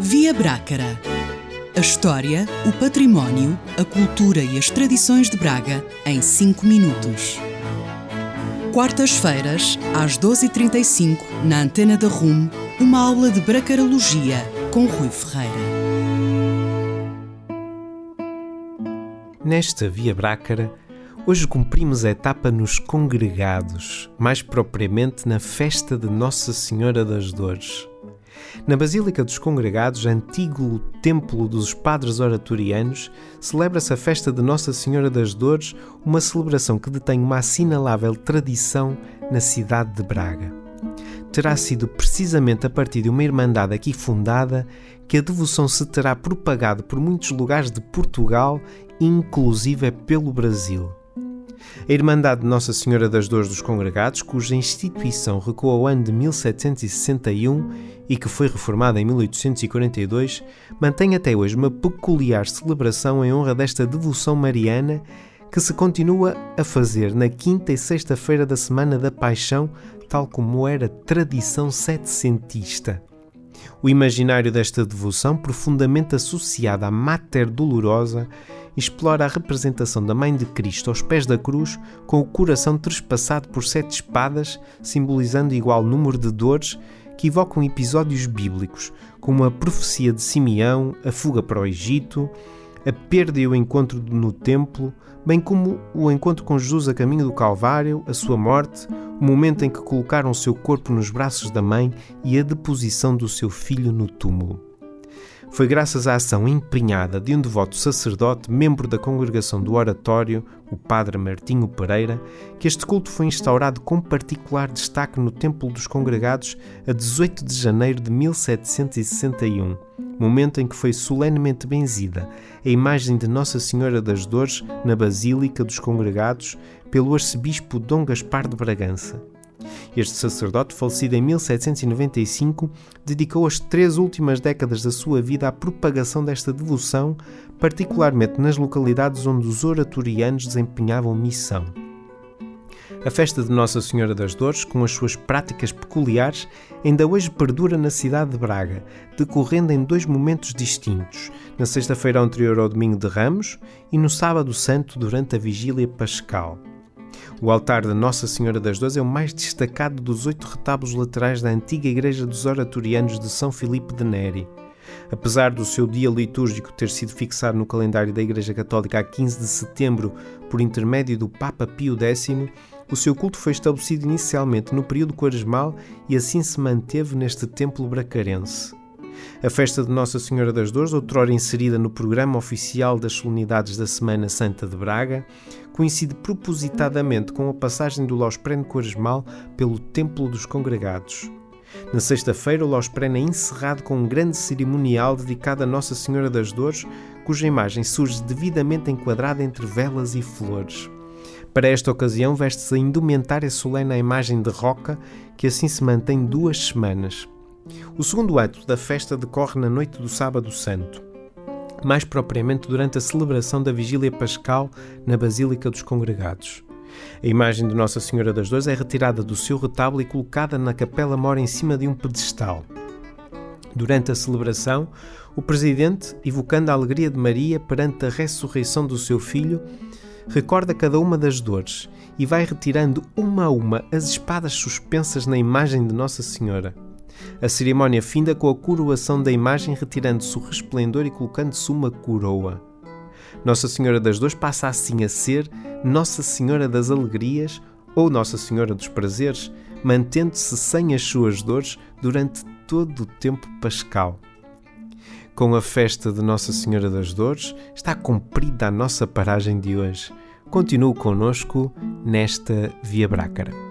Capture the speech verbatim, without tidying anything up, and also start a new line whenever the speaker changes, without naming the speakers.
Via Brácara. A história, o património, a cultura e as tradições de Braga em cinco minutos. Quartas-feiras, às doze e trinta e cinco, na Antena da R U M, uma aula de bracarologia com Rui Ferreira.
Nesta Via Brácara, hoje cumprimos a etapa nos congregados, mais propriamente na festa de Nossa Senhora das Dores. Na Basílica dos Congregados, antigo templo dos padres oratorianos, celebra-se a festa de Nossa Senhora das Dores, uma celebração que detém uma assinalável tradição na cidade de Braga. Terá sido precisamente a partir de uma irmandade aqui fundada que a devoção se terá propagado por muitos lugares de Portugal, inclusive pelo Brasil. A Irmandade de Nossa Senhora das Dores dos Congregados, cuja instituição recuou ao ano de mil setecentos e sessenta e um e que foi reformada em mil oitocentos e quarenta e dois, mantém até hoje uma peculiar celebração em honra desta devoção mariana que se continua a fazer na quinta e sexta-feira da Semana da Paixão, tal como era tradição setecentista. O imaginário desta devoção, profundamente associada à Mater Dolorosa, explora a representação da Mãe de Cristo aos pés da cruz, com o coração trespassado por sete espadas, simbolizando igual número de dores que evocam episódios bíblicos, como a profecia de Simeão, a fuga para o Egito, a perda e o encontro no templo, bem como o encontro com Jesus a caminho do Calvário, a sua morte, o momento em que colocaram o seu corpo nos braços da mãe e a deposição do seu filho no túmulo. Foi graças à ação empenhada de um devoto sacerdote, membro da congregação do Oratório, o padre Martinho Pereira, que este culto foi instaurado com particular destaque no Templo dos Congregados a dezoito de janeiro de mil setecentos e sessenta e um, momento em que foi solenemente benzida a imagem de Nossa Senhora das Dores na Basílica dos Congregados pelo arcebispo Dom Gaspar de Bragança. Este sacerdote, falecido em mil setecentos e noventa e cinco, dedicou as três últimas décadas da sua vida à propagação desta devoção, particularmente nas localidades onde os oratorianos desempenhavam missão. A festa de Nossa Senhora das Dores, com as suas práticas peculiares, ainda hoje perdura na cidade de Braga, decorrendo em dois momentos distintos, na sexta-feira anterior ao Domingo de Ramos e no Sábado Santo durante a Vigília Pascal. O altar de Nossa Senhora das Dores é o mais destacado dos oito retábulos laterais da antiga Igreja dos Oratorianos de São Filipe de Neri. Apesar do seu dia litúrgico ter sido fixado no calendário da Igreja Católica a quinze de setembro por intermédio do Papa Pio X, o seu culto foi estabelecido inicialmente no período quaresmal e assim se manteve neste templo bracarense. A festa de Nossa Senhora das Dores, outrora inserida no programa oficial das solenidades da Semana Santa de Braga, coincide propositadamente com a passagem do Lausprene quaresmal pelo Templo dos Congregados. Na sexta-feira, o Lausprene é encerrado com um grande cerimonial dedicado a Nossa Senhora das Dores, cuja imagem surge devidamente enquadrada entre velas e flores. Para esta ocasião, veste-se a indumentária solene à imagem de roca, que assim se mantém duas semanas. O segundo ato da festa decorre na noite do Sábado Santo, mais propriamente durante a celebração da Vigília Pascal na Basílica dos Congregados. A imagem de Nossa Senhora das Dores é retirada do seu retábulo e colocada na capela-mor em cima de um pedestal. Durante a celebração, o Presidente, evocando a alegria de Maria perante a ressurreição do seu filho, recorda cada uma das dores e vai retirando uma a uma as espadas suspensas na imagem de Nossa Senhora. A cerimónia finda com a coroação da imagem, retirando-se o resplendor e colocando-se uma coroa. Nossa Senhora das Dores passa assim a ser Nossa Senhora das Alegrias ou Nossa Senhora dos Prazeres, mantendo-se sem as suas dores durante todo o tempo pascal. Com a festa de Nossa Senhora das Dores, está cumprida a nossa paragem de hoje. Continue connosco nesta Via Brácara.